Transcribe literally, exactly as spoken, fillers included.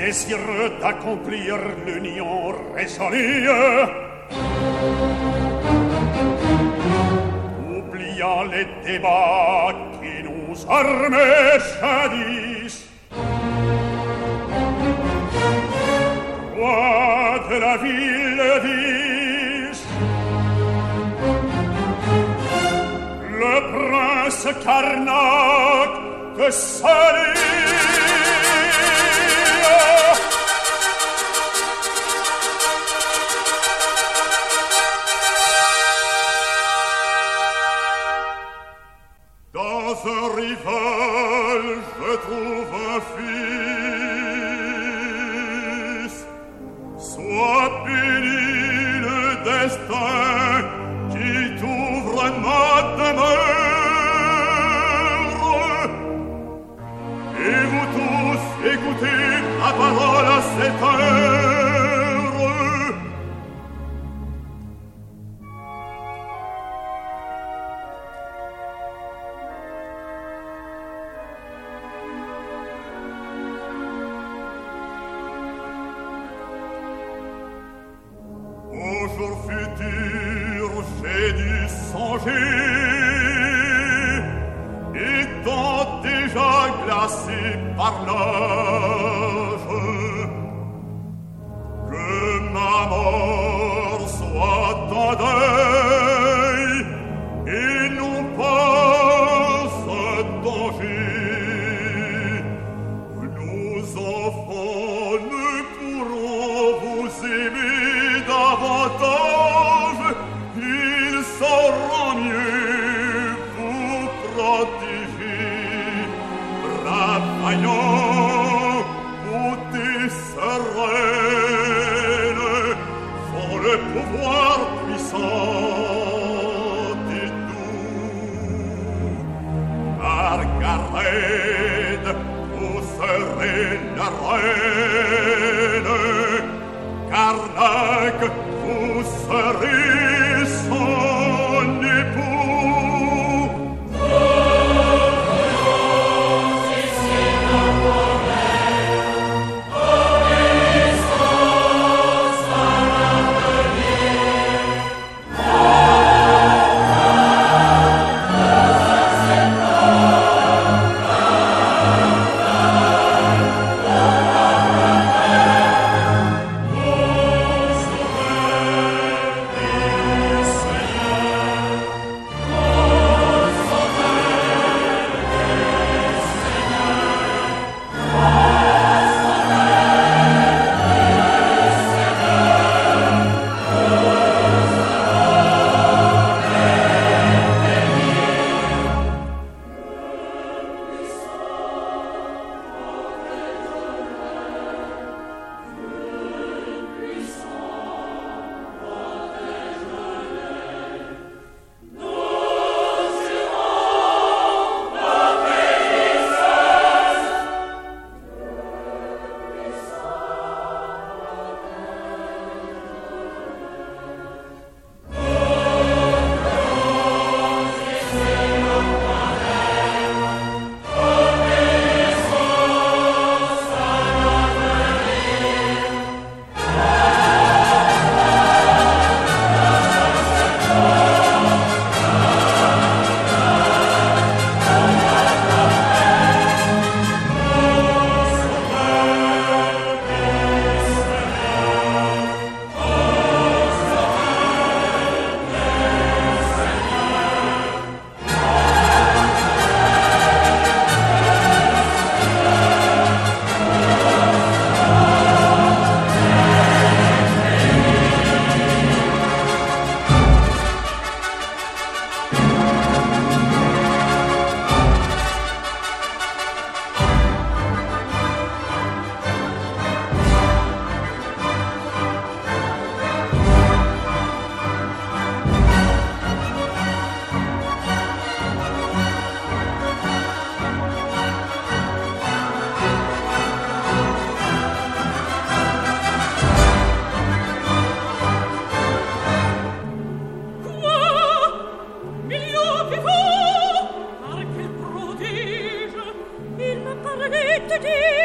désireux d'accomplir l'union résolue, oubliant les débats qui nous armaient jadis, roi de la ville d'Is, le prince Carnac de Salis. Dans un rival, je trouve un fils. Sois béni le destin qui t'ouvre ma demeure. Et vous tous, écoutez ma parole à cette heure. Au jour futur, j'ai dû songer, étant déjà glacé par l'âge, que ma mort soit en deuil et non pas un danger. Nos enfants ne pourront vous aimer davantage, ils sauront mieux vous protéger. Brave vaillant, beauté sereine, sont le pouvoir puissant et doux. Margaret, vous serez la reine. Carnac, vous serez son époux. Voyons, si c'est temporel, obéissance à l'avenir. Nous acceptons te dire